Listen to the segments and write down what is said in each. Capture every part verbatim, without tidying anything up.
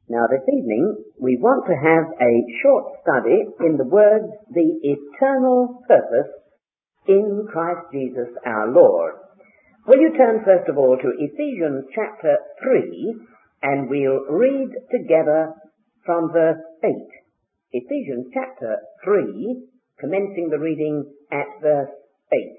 Now this evening we want to have a short study in the words, the eternal purpose in Christ Jesus our Lord. Will you turn first of all to Ephesians chapter three, and we'll read together from verse eight. Ephesians chapter three, commencing the reading at verse eight.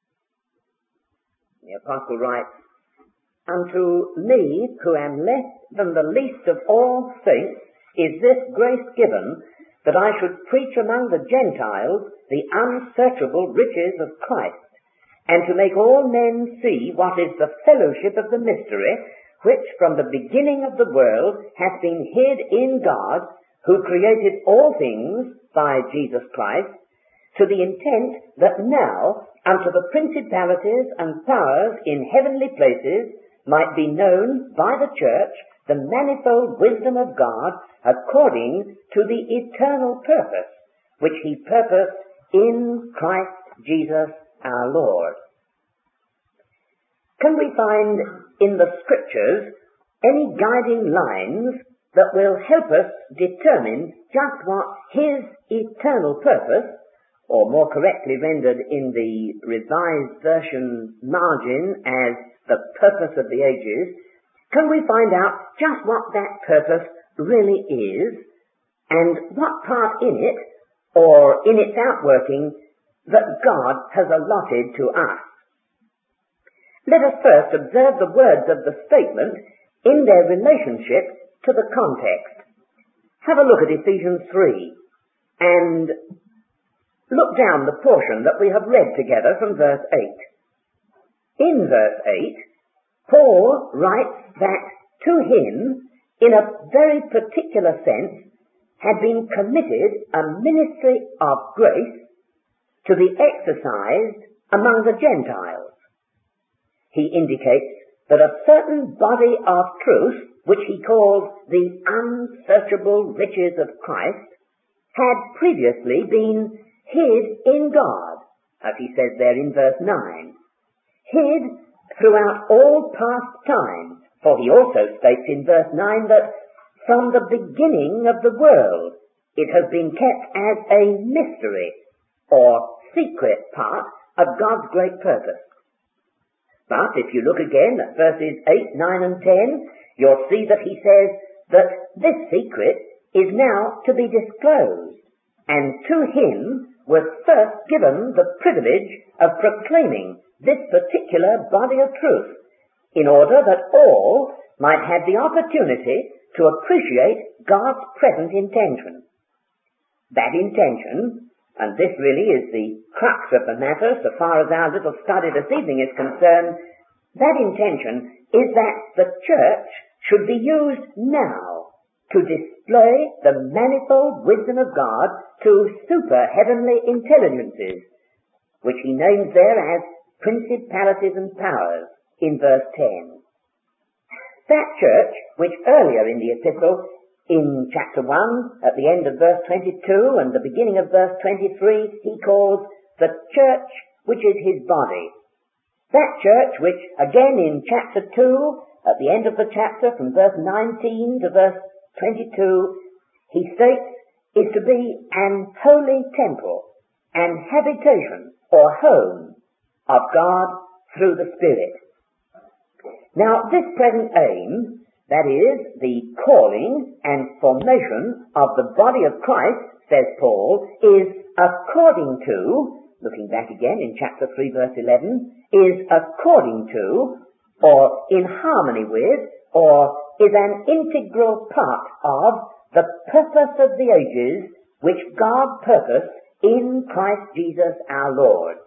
The apostle writes, "Unto me, who am less than the least of all saints, is this grace given, that I should preach among the Gentiles the unsearchable riches of Christ, and to make all men see what is the fellowship of the mystery, which from the beginning of the world hath been hid in God, who created all things by Jesus Christ, to the intent that now unto the principalities and powers in heavenly places might be known by the church the manifold wisdom of God according to the eternal purpose which he purposed in Christ Jesus our Lord." Can we find in the Scriptures any guiding lines that will help us determine just what his eternal purpose, or more correctly rendered in the Revised Version margin as the purpose of the ages, can we find out just what that purpose really is, and what part in it, or in its outworking, that God has allotted to us? Let us first observe the words of the statement in their relationship to the context. Have a look at Ephesians three, and look down the portion that we have read together from verse eight. In verse eight, Paul writes that to him, in a very particular sense, had been committed a ministry of grace to be exercised among the Gentiles. He indicates that a certain body of truth, which he calls the unsearchable riches of Christ, had previously been hid in God, as he says there in verse nine. Hid throughout all past time, for he also states in verse nine that from the beginning of the world it has been kept as a mystery or secret part of God's great purpose. But if you look again at verses eight, nine and ten, you'll see that he says that this secret is now to be disclosed, and to him was first given the privilege of proclaiming this particular body of truth, in order that all might have the opportunity to appreciate God's present intention. That intention, and this really is the crux of the matter so far as our little study this evening is concerned, that intention is that the church should be used now to display the manifold wisdom of God to super heavenly intelligences, which he names there as principalities and powers in verse ten. That church, which earlier in the epistle, in chapter one, at the end of verse twenty-two and the beginning of verse twenty-three, he calls the church which is his body. That church which, again in chapter two, at the end of the chapter from verse nineteen to verse twenty-two, he states is to be an holy temple, an habitation or home of God through the Spirit. Now this present aim, that is, the calling and formation of the body of Christ, says Paul, is according to, looking back again in chapter three verse eleven, is according to, or in harmony with, or is an integral part of the purpose of the ages which God purposed in Christ Jesus our Lord.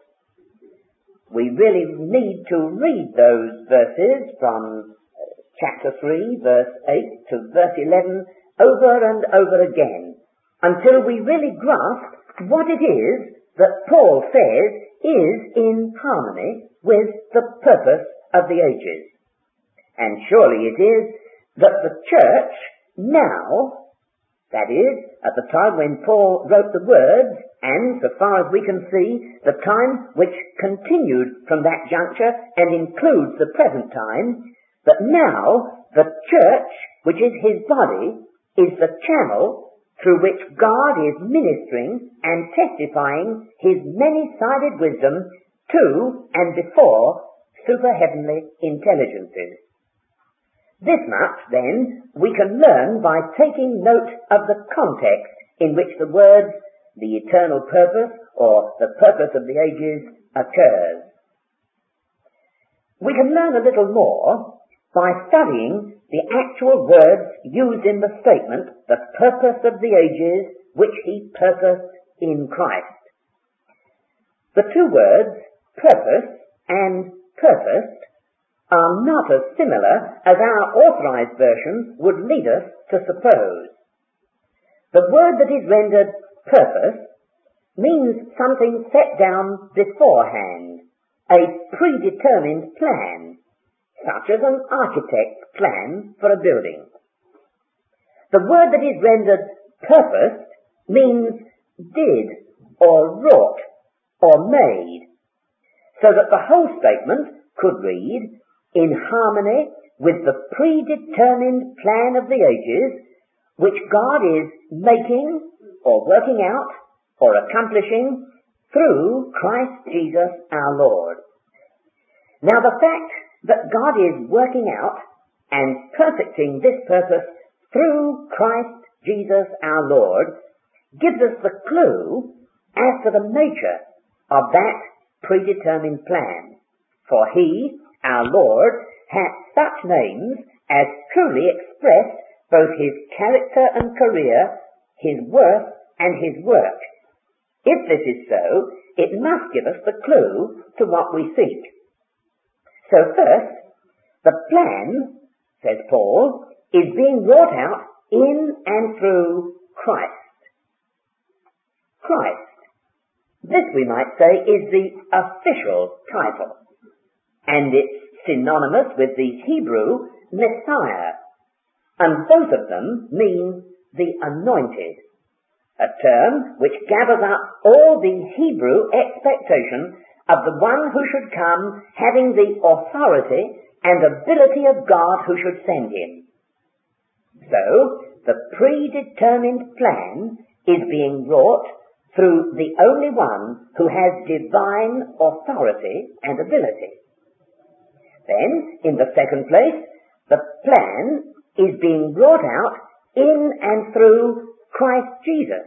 We really need to read those verses from chapter three, verse eight to verse eleven over and over again until we really grasp what it is that Paul says is in harmony with the purpose of the ages. And surely it is that the church now, that is, at the time when Paul wrote the words, and so far as we can see, the time which continued from that juncture and includes the present time, that now the church, which is his body, is the channel through which God is ministering and testifying his many-sided wisdom to and before super-heavenly intelligences. This much, then, we can learn by taking note of the context in which the words, the eternal purpose, or the purpose of the ages, occurs. We can learn a little more by studying the actual words used in the statement, the purpose of the ages, which he purposed in Christ. The two words, purpose and purposed, are not as similar as our authorized version would lead us to suppose. The word that is rendered purpose means something set down beforehand, a predetermined plan, such as an architect's plan for a building. The word that is rendered purposed means did, or wrought, or made, so that the whole statement could read, in harmony with the predetermined plan of the ages, which God is making, or working out, or accomplishing through Christ Jesus our Lord. Now the fact that God is working out and perfecting this purpose through Christ Jesus our Lord gives us the clue as to the nature of that predetermined plan. For he, our Lord, hath such names as truly express both his character and career, his worth and his work. If this is so, it must give us the clue to what we seek. So first, the plan, says Paul, is being wrought out in and through Christ. Christ. This, we might say, is the official title, and it's synonymous with the Hebrew Messiah, and both of them mean the anointed, a term which gathers up all the Hebrew expectation of the one who should come having the authority and ability of God who should send him. So, the predetermined plan is being wrought through the only one who has divine authority and ability. Then, in the second place, the plan is being wrought out in and through Christ Jesus.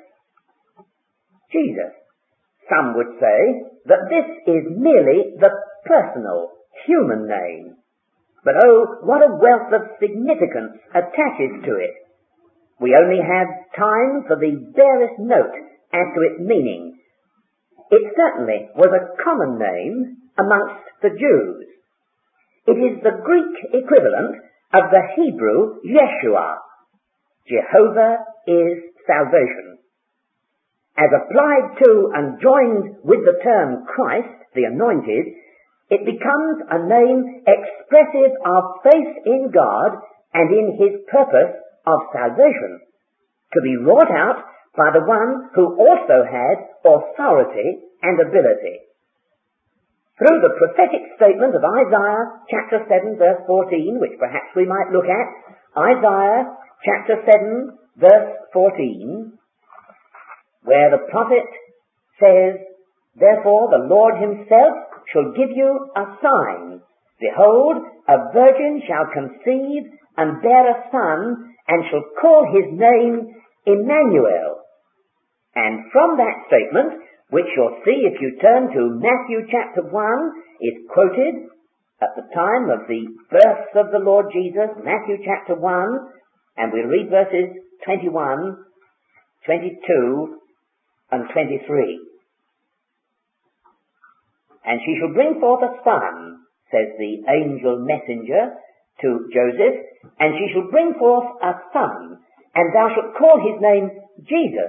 Jesus. Some would say that this is merely the personal, human name. But oh, what a wealth of significance attaches to it. We only have time for the barest note as to its meaning. It certainly was a common name amongst the Jews. It is the Greek equivalent of the Hebrew Yeshua. Jehovah is salvation. As applied to and joined with the term Christ, the anointed, it becomes a name expressive of faith in God and in his purpose of salvation, to be wrought out by the one who also had authority and ability. Through the prophetic statement of Isaiah chapter seven verse fourteen, which perhaps we might look at, Isaiah chapter seven verse fourteen, where the prophet says, "Therefore the Lord himself shall give you a sign. Behold, a virgin shall conceive and bear a son, and shall call his name Emmanuel." And from that statement, which you'll see if you turn to Matthew chapter one, is quoted at the time of the birth of the Lord Jesus, Matthew chapter one, and we read verses twenty-one, twenty-two, and twenty-three. "And she shall bring forth a son," says the angel messenger to Joseph, "and she shall bring forth a son, and thou shalt call his name Jesus.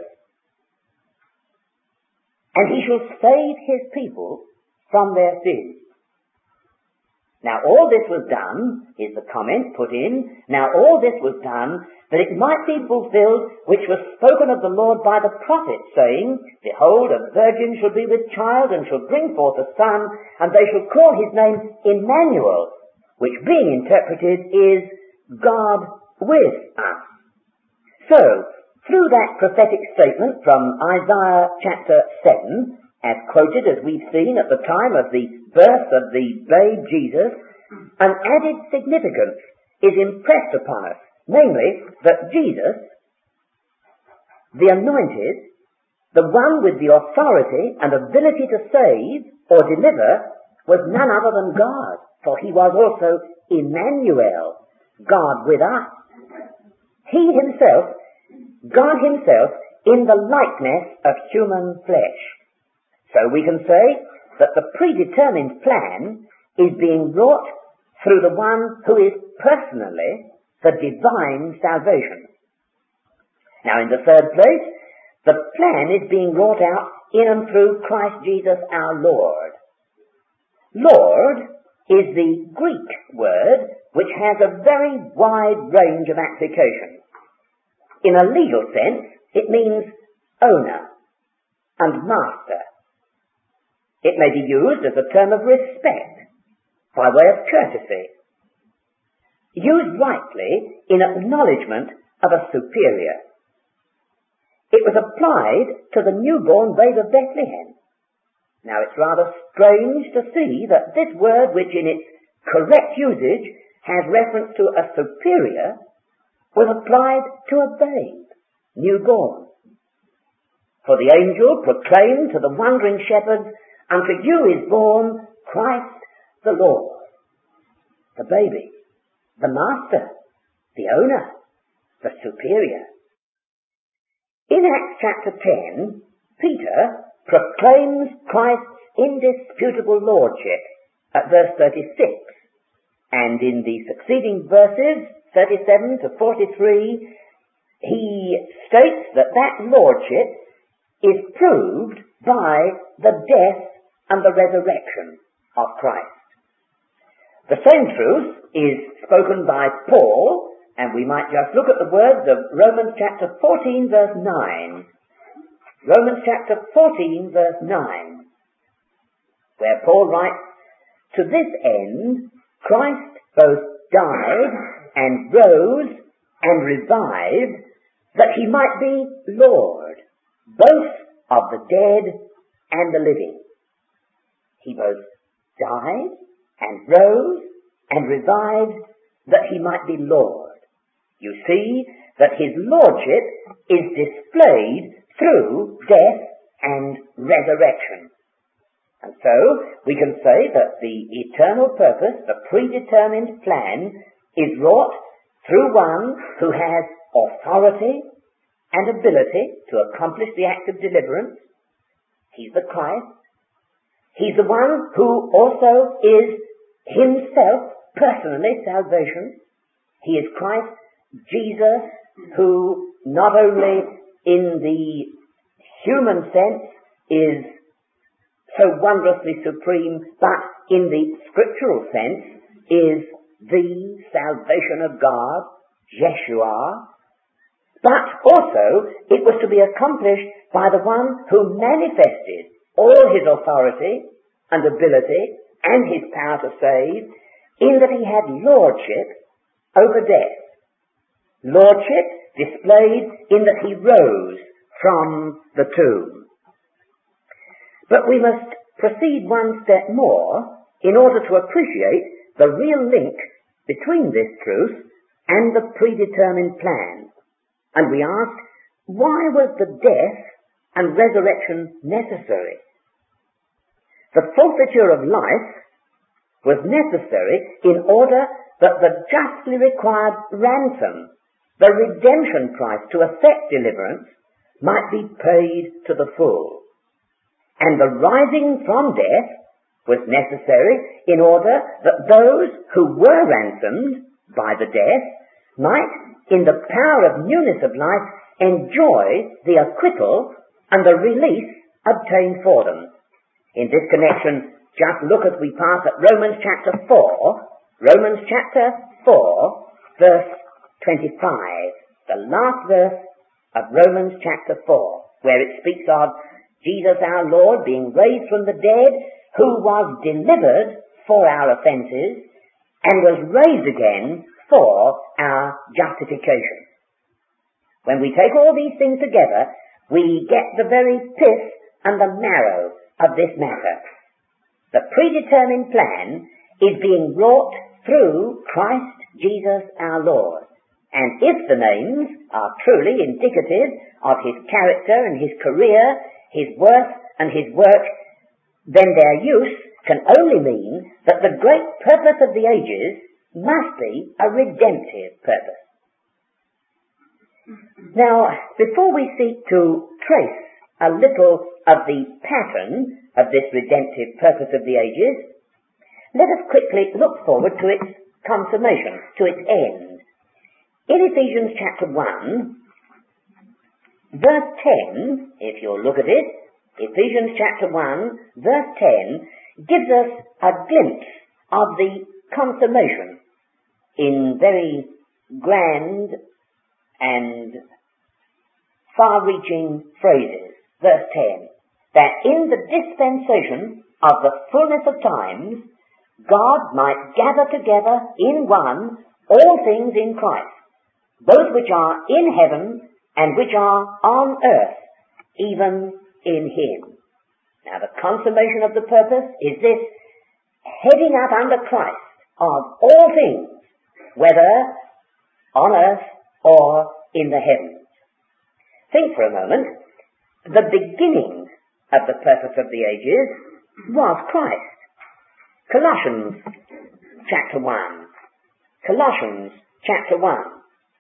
And he shall save his people from their sins." Now all this was done, is the comment put in, now all this was done that it might be fulfilled which was spoken of the Lord by the prophet, saying, "Behold, a virgin shall be with child, and shall bring forth a son, and they shall call his name Emmanuel," which being interpreted is God with us. So, through that prophetic statement from Isaiah chapter seven, as quoted as we've seen at the time of the birth of the babe Jesus, an added significance is impressed upon us, namely that Jesus, the anointed, the one with the authority and ability to save or deliver, was none other than God, for he was also Emmanuel, God with us. He himself, God himself, in the likeness of human flesh. So we can say that the predetermined plan is being wrought through the one who is personally the divine salvation. Now, in the third place, the plan is being wrought out in and through Christ Jesus our Lord. Lord is the Greek word which has a very wide range of application. In a legal sense, it means owner and master. It may be used as a term of respect, by way of courtesy, used rightly in acknowledgement of a superior. It was applied to the newborn babe of Bethlehem. Now it's rather strange to see that this word, which in its correct usage has reference to a superior, was applied to a babe, newborn. For the angel proclaimed to the wondering shepherds, "Unto you is born Christ the Lord." The baby, the master, the owner, the superior. In Acts chapter ten, Peter proclaims Christ's indisputable lordship at verse thirty-six, and in the succeeding verses, thirty-seven to forty-three, he states that that lordship is proved by the death and the resurrection of Christ. The same truth is spoken by Paul, and we might just look at the words of Romans chapter fourteen verse nine. Romans chapter fourteen verse nine, where Paul writes, "To this end Christ both died and rose and revived, that he might be Lord, both of the dead and the living." He both died and rose and revived that he might be Lord. You see that his lordship is displayed through death and resurrection. And so we can say that the eternal purpose, the predetermined plan, is wrought through one who has authority and ability to accomplish the act of deliverance. He's the Christ. He's the one who also is himself personally salvation. He is Christ Jesus, who not only in the human sense is so wondrously supreme, but in the scriptural sense is the salvation of God, Yeshua. But also it was to be accomplished by the one who manifested all his authority and ability and his power to save, in that he had lordship over death. Lordship displayed in that he rose from the tomb. But we must proceed one step more in order to appreciate the real link between this truth and the predetermined plan. And we ask, why was the death and resurrection necessary? The forfeiture of life was necessary in order that the justly required ransom, the redemption price to effect deliverance, might be paid to the full. And the rising from death was necessary in order that those who were ransomed by the death might, in the power of newness of life, enjoy the acquittal and the release obtained for them. In this connection, just look as we pass at Romans chapter four, Romans chapter four, verse twenty-five, the last verse of Romans chapter four, where it speaks of Jesus our Lord being raised from the dead, who was delivered for our offences and was raised again for our justification. When we take all these things together, we get the very pith and the marrow of this matter. The predetermined plan is being wrought through Christ Jesus our Lord. And if the names are truly indicative of his character and his career, his worth and his work, then their use can only mean that the great purpose of the ages must be a redemptive purpose. Now, before we seek to trace a little of the pattern of this redemptive purpose of the ages, let us quickly look forward to its consummation, to its end. In Ephesians chapter one, verse ten, if you'll look at it, Ephesians chapter one, verse ten, gives us a glimpse of the consummation in very grand and far-reaching phrases. Verse ten, that in the dispensation of the fullness of times, God might gather together in one all things in Christ, both which are in heaven and which are on earth, even in him. Now the consummation of the purpose is this heading up under Christ of all things, whether on earth or in the heavens. Think for a moment. The beginning of the purpose of the ages was Christ. Colossians chapter one. Colossians chapter one.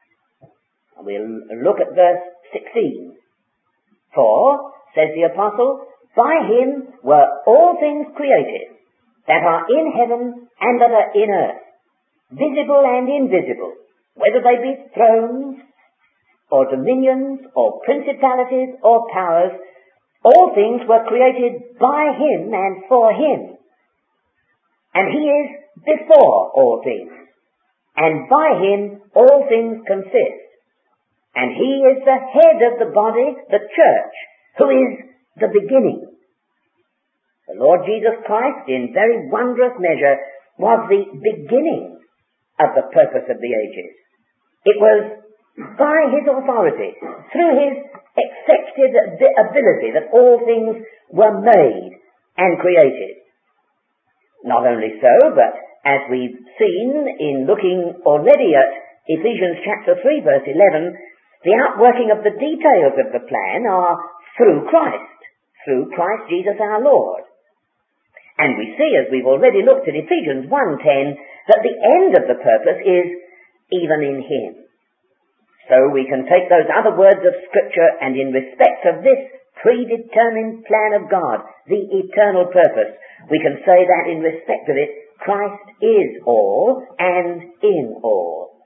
We'll look at verse sixteen. For, says the apostle, by him were all things created, that are in heaven and that are in earth, visible and invisible, whether they be thrones, or dominions, or principalities, or powers. All things were created by him and for him. And he is before all things, and by him all things consist. And he is the head of the body, the church, who is the beginning. The Lord Jesus Christ, in very wondrous measure, was the beginning of the purpose of the ages. It was by his authority, through his accepted ability, that all things were made and created. Not only so, but as we've seen in looking already at Ephesians chapter three, verse eleven, the outworking of the details of the plan are through Christ, through Christ Jesus our Lord. And we see, as we've already looked at Ephesians one ten, that the end of the purpose is even in him. So we can take those other words of Scripture, and in respect of this predetermined plan of God, the eternal purpose, we can say that in respect of it, Christ is all and in all.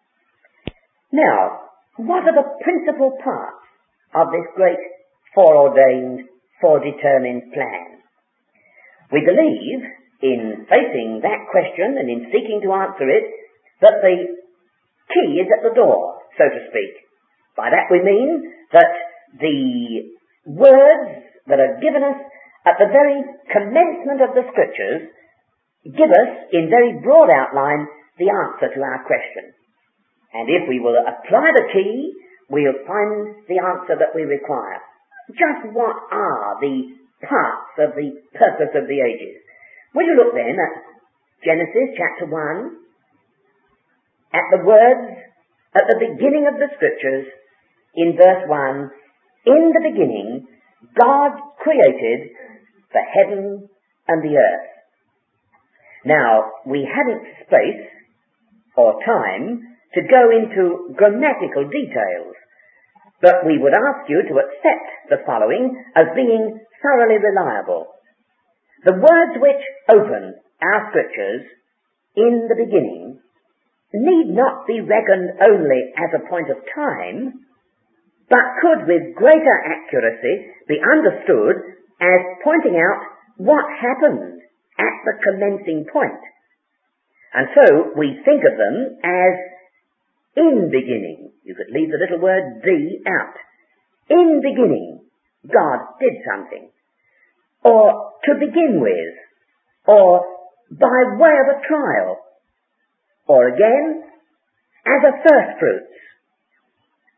Now, what are the principal parts of this great foreordained, foredetermined plan? We believe, in facing that question and in seeking to answer it, that the key is at the door, so to speak. By that we mean that the words that are given us at the very commencement of the Scriptures give us, in very broad outline, the answer to our question. And if we will apply the key, we'll find the answer that we require. Just what are the parts of the purpose of the ages? Will you look then at Genesis chapter one, at the words at the beginning of the Scriptures, in verse one, in the beginning, God created the heaven and the earth. Now, we haven't space or time to go into grammatical details, but we would ask you to accept the following as being thoroughly reliable. The words which open our Scriptures, in the beginning, need not be reckoned only as a point of time, but could with greater accuracy be understood as pointing out what happened at the commencing point. And so we think of them as in beginning. You could leave the little word "the" out. In beginning, God did something. Or to begin with. Or by way of a trial. Or again, as a first fruits.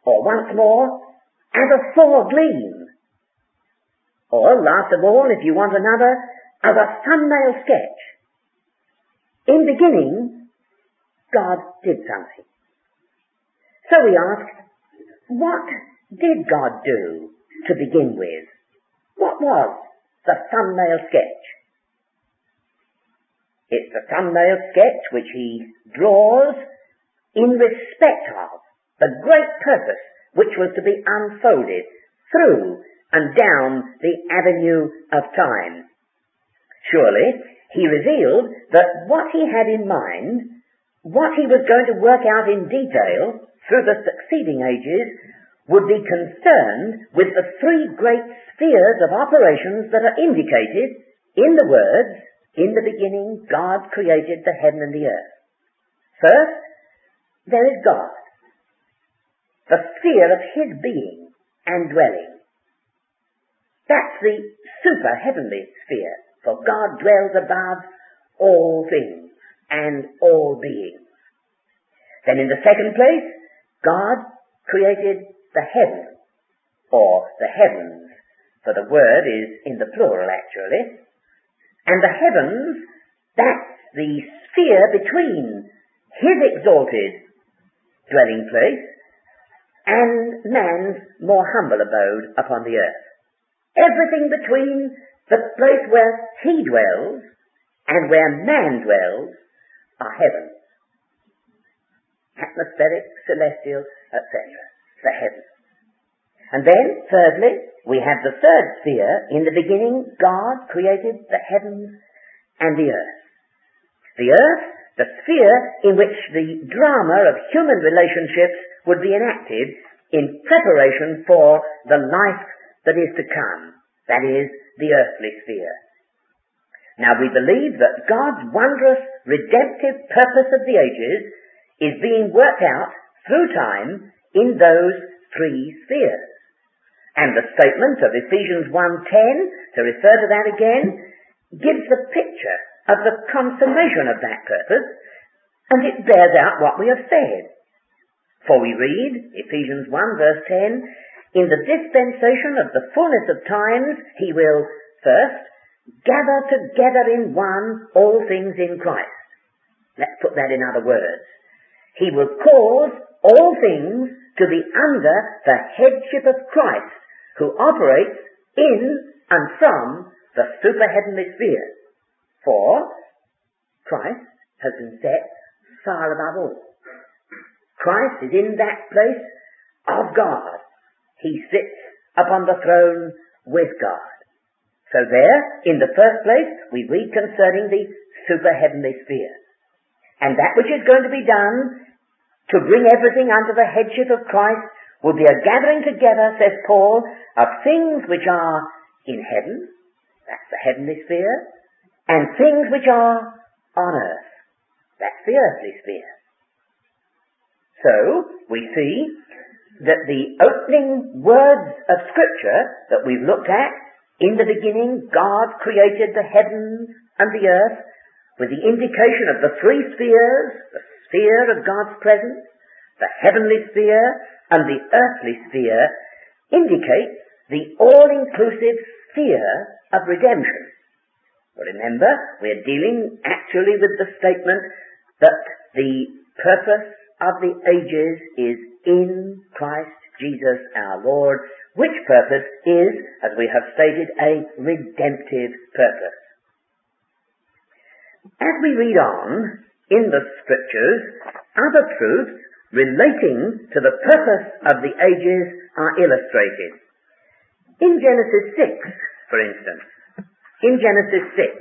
or once more, as a full gleam, or, last of all, if you want another, as a thumbnail sketch. In beginning, God did something. So we ask, what did God do to begin with? What was the thumbnail sketch? It's the thumbnail sketch which he draws in respect of the great purpose which was to be unfolded through and down the avenue of time. Surely, he revealed that what he had in mind, what he was going to work out in detail through the succeeding ages, would be concerned with the three great spheres of operations that are indicated in the words, "In the beginning God created the heaven and the earth." First, there is God, the sphere of his being and dwelling. That's the super-heavenly sphere, for God dwells above all things and all beings. Then in the second place, God created the heaven, or the heavens, for the word is in the plural actually. And the heavens, that's the sphere between his exalted dwelling place and man's more humble abode upon the earth. Everything between the place where he dwells and where man dwells are heavens. Atmospheric, celestial, et cetera. The heavens. And then, thirdly, we have the third sphere. In the beginning, God created the heavens and the earth. The earth, the sphere in which the drama of human relationships would be enacted in preparation for the life that is to come. That is, the earthly sphere. Now we believe that God's wondrous redemptive purpose of the ages is being worked out through time in those three spheres. And the statement of Ephesians one ten, to refer to that again, gives the picture of the consummation of that purpose, and it bears out what we have said. For we read, Ephesians one verse ten, "In the dispensation of the fullness of times, he will first gather together in one all things in Christ." Let's put that in other words. He will cause all things to be under the headship of Christ, who operates in and from the super-heavenly sphere. For Christ has been set far above all. Christ is in that place of God. He sits upon the throne with God. So there, in the first place, we read concerning the super-heavenly sphere. And that which is going to be done to bring everything under the headship of Christ will be a gathering together, says Paul, of things which are in heaven, that's the heavenly sphere, and things which are on earth, that's the earthly sphere. So, we see that the opening words of Scripture that we've looked at, in the beginning God created the heavens and the earth, with the indication of the three spheres, the sphere of God's presence, the heavenly sphere, and the earthly sphere, indicates the all-inclusive sphere of redemption. But remember, we're dealing actually with the statement that the purpose of the ages is in Christ Jesus our Lord, which purpose is, as we have stated, a redemptive purpose. As we read on in the Scriptures, other truths relating to the purpose of the ages are illustrated. In Genesis six, for instance, in Genesis six,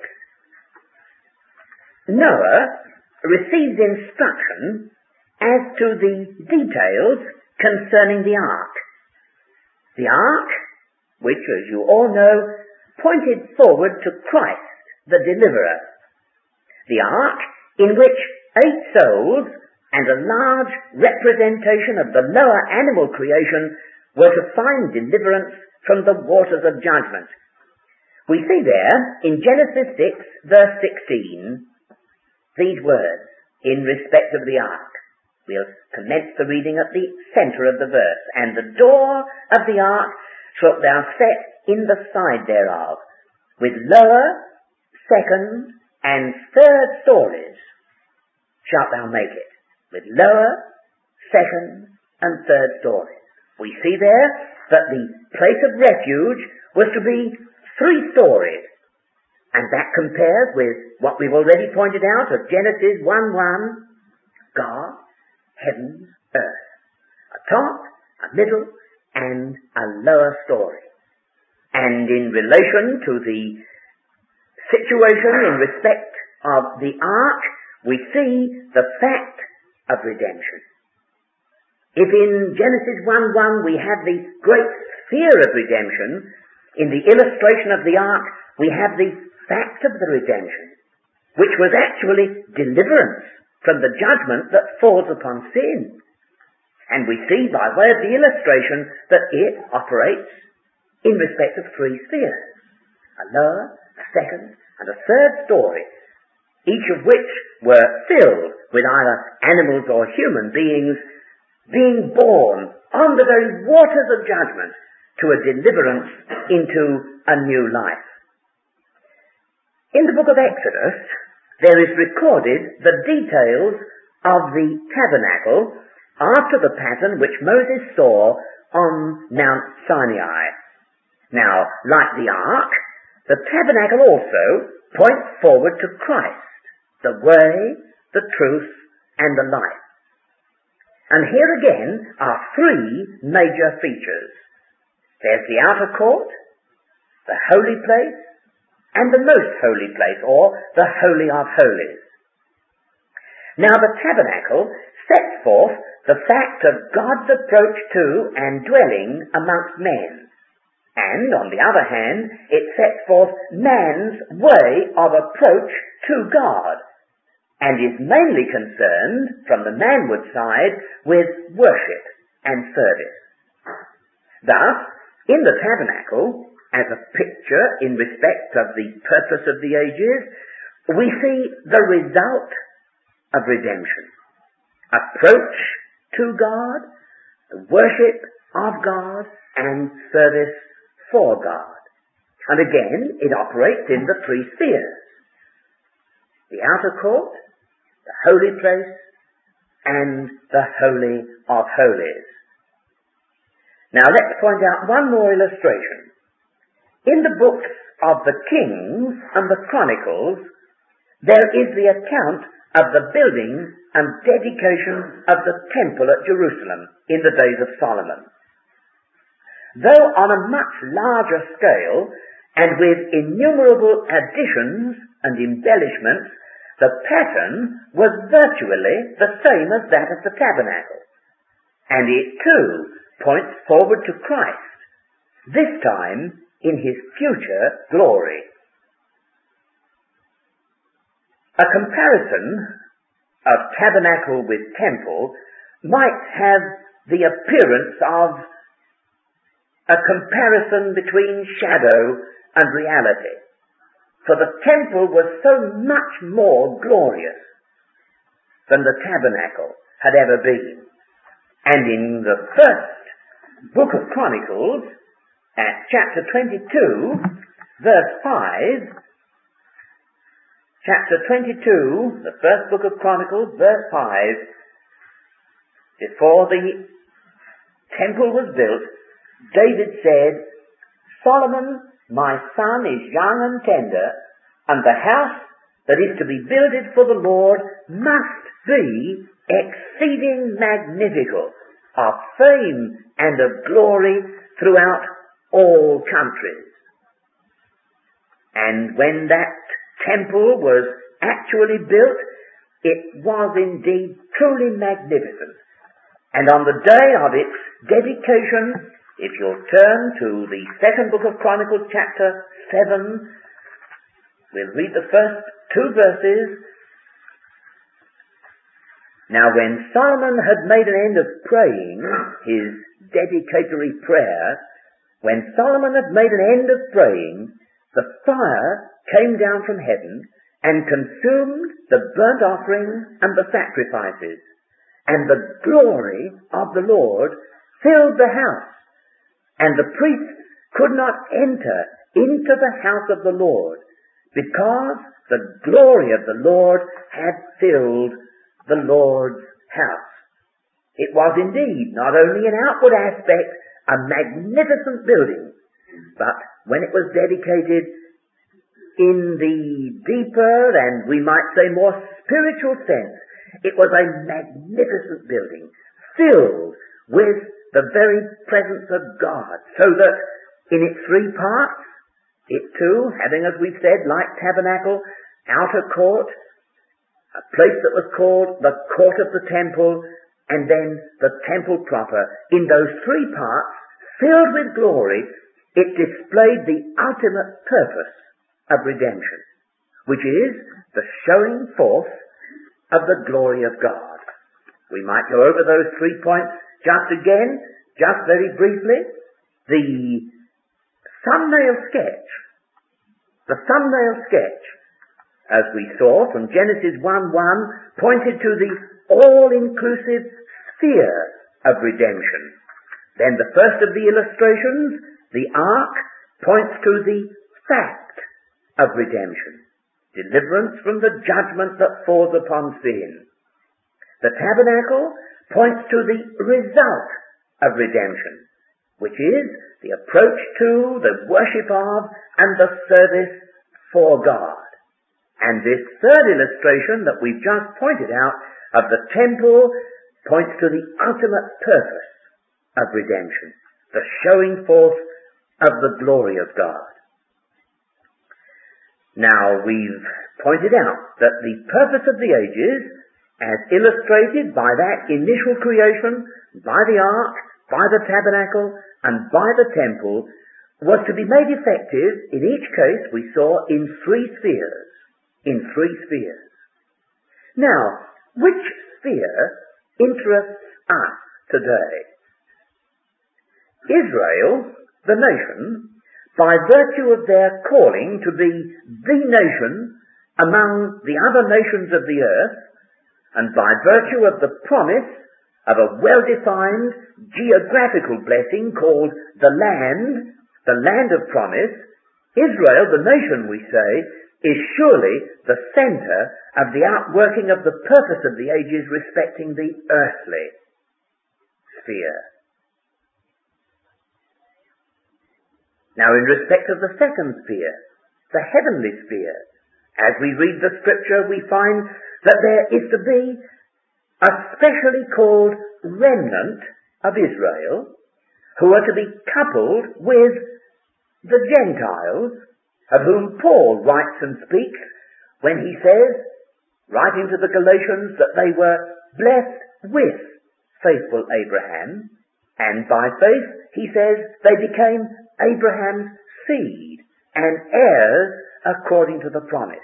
Noah receives instruction as to the details concerning the ark. The ark, which, as you all know, pointed forward to Christ, the deliverer. The ark in which eight souls and a large representation of the lower animal creation were to find deliverance from the waters of judgment. We see there, in Genesis six, verse sixteen, these words in respect of the ark. We'll commence the reading at the centre of the verse. And the door of the ark shalt thou set in the side thereof, with lower, second, and third stories shalt thou make it. With lower, second, and third stories. We see there that the place of refuge was to be three stories. And that compares with what we've already pointed out of Genesis one one, God, heavens, earth. A top, a middle, and a lower story. And in relation to the situation in respect of the ark, we see the fact of redemption. If in Genesis one one we have the great sphere of redemption, in the illustration of the ark we have the fact of the redemption, which was actually deliverance from the judgment that falls upon sin. And we see by way of the illustration that it operates in respect of three spheres, a lower, a second, and a third story, each of which were filled with either animals or human beings being born on the very waters of judgment to a deliverance into a new life. In the book of Exodus, there is recorded the details of the tabernacle after the pattern which Moses saw on Mount Sinai. Now, like the ark, the tabernacle also points forward to Christ, the way, the truth, and the life. And here again are three major features. There's the outer court, the holy place, and the most holy place, or the Holy of Holies. Now the tabernacle sets forth the fact of God's approach to and dwelling amongst men. And, on the other hand, it sets forth man's way of approach to God, and is mainly concerned, from the manward side, with worship and service. Thus, in the tabernacle, as a picture in respect of the purpose of the ages, we see the result of redemption. Approach to God, worship of God, and service for God. And again, it operates in the three spheres. The outer court, the holy place, and the Holy of Holies. Now let's point out one more illustration. In the books of the Kings and the Chronicles, there is the account of the building and dedication of the temple at Jerusalem in the days of Solomon. Though on a much larger scale and with innumerable additions and embellishments, the pattern was virtually the same as that of the tabernacle. And it too points forward to Christ, this time in his future glory. A comparison of tabernacle with temple might have the appearance of a comparison between shadow and reality. For the temple was so much more glorious than the tabernacle had ever been. And in the first book of Chronicles, at chapter twenty-two, verse five, chapter twenty-two, the first book of Chronicles, verse five, before the temple was built, David said, Solomon, my son, is young and tender, and the house that is to be builded for the Lord must be exceeding magnificent, of fame and of glory throughout all countries. And when that temple was actually built, it was indeed truly magnificent. And on the day of its dedication, if you'll turn to the second book of Chronicles, chapter seven, we'll read the first two verses. Now when Solomon had made an end of praying his dedicatory prayer, when Solomon had made an end of praying, the fire came down from heaven and consumed the burnt offering and the sacrifices. and the glory of the Lord filled the house, and the priests could not enter into the house of the Lord, because the glory of the Lord had filled the Lord's house. It was indeed not only in outward aspect a magnificent building, but when it was dedicated in the deeper and we might say more spiritual sense, it was a magnificent building filled with the very presence of God, so that in its three parts, it too, having, as we've said, like tabernacle, outer court, a place that was called the court of the temple, and then the temple proper, in those three parts, filled with glory, it displayed the ultimate purpose of redemption, which is the showing forth of the glory of God. We might go over those three points just again, just very briefly. The thumbnail sketch, the thumbnail sketch, as we saw from Genesis one one, pointed to the all-inclusive sphere of redemption. Then the first of the illustrations, the ark, points to the fact of redemption, deliverance from the judgment that falls upon sin. The tabernacle points to the result of redemption, which is the approach to, the worship of, and the service for God. And this third illustration that we've just pointed out of the temple points to the ultimate purpose of redemption, the showing forth of the glory of God. Now, we've pointed out that the purpose of the ages, as illustrated by that initial creation, by the ark, by the tabernacle, and by the temple, was to be made effective, in each case, we saw, in three spheres. In three spheres. Now, which sphere interests us today? Israel, the nation, by virtue of their calling to be the nation among the other nations of the earth, and by virtue of the promise of a well-defined geographical blessing called the land, the land of promise, Israel, the nation, we say, is surely the centre of the outworking of the purpose of the ages respecting the earthly sphere. Now, in respect of the second sphere, the heavenly sphere, as we read the scripture, we find that there is to be a specially called remnant of Israel, who are to be coupled with the Gentiles, of whom Paul writes and speaks when he says, writing to the Galatians, that they were blessed with faithful Abraham, and by faith, he says, they became Abraham's seed and heirs according to the promise.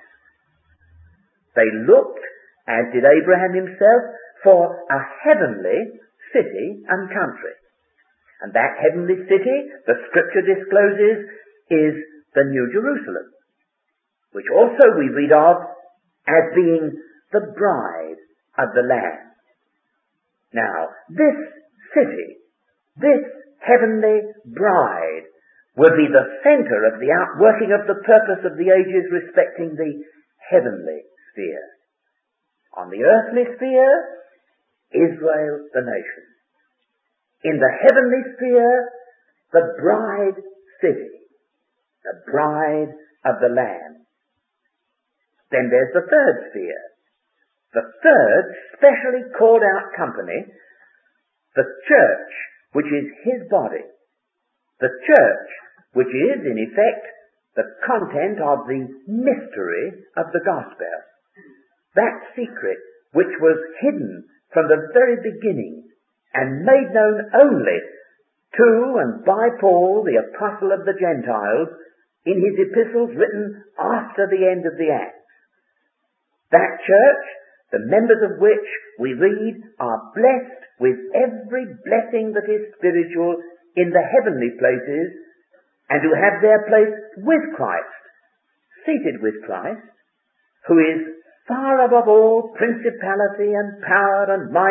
They looked, as did Abraham himself, for a heavenly city and country. And that heavenly city, the scripture discloses, is the New Jerusalem, which also we read of as being the bride of the Lamb. Now, this city, this heavenly bride, will be the centre of the outworking of the purpose of the ages respecting the heavenly sphere. On the earthly sphere, Israel the nation. In the heavenly sphere, the bride city, the bride of the Lamb. Then there's the third sphere, the third specially called out company, the church, which is his body. The church, which is, in effect, the content of the mystery of the gospel. That secret which was hidden from the very beginning and made known only to and by Paul, the apostle of the Gentiles, in his epistles written after the end of the Acts. That church, the members of which we read are blessed with every blessing that is spiritual in the heavenly places, and who have their place with Christ, seated with Christ, who is far above all principality and power and might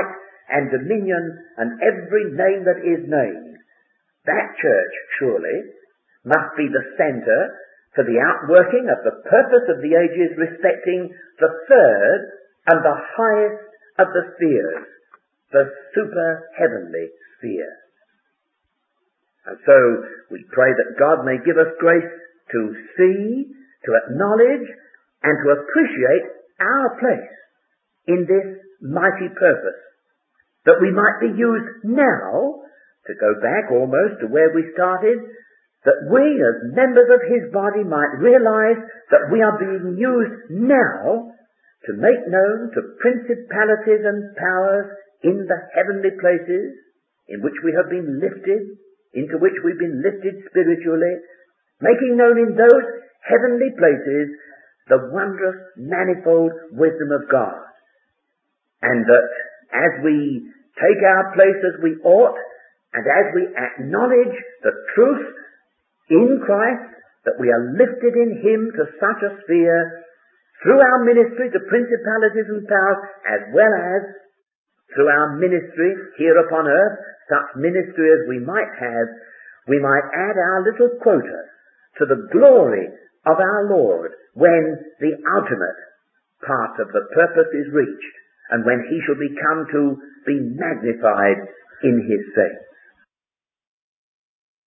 and dominion and every name that is named. That church, surely, must be the centre for the outworking of the purpose of the ages respecting the third and the highest of the spheres, the super-heavenly sphere. And so we pray that God may give us grace to see, to acknowledge, and to appreciate our place in this mighty purpose, that we might be used now, to go back almost to where we started, that we as members of His body might realize that we are being used now to make known to principalities and powers in the heavenly places in which we have been lifted, into which we've been lifted spiritually, making known in those heavenly places the wondrous manifold wisdom of God. And that as we take our place as we ought, and as we acknowledge the truth in Christ, that we are lifted in Him to such a sphere, through our ministry to principalities and powers, as well as through our ministry here upon earth, such ministry as we might have, we might add our little quota to the glory of our Lord when the ultimate part of the purpose is reached, and when He shall be come to be magnified in His saints.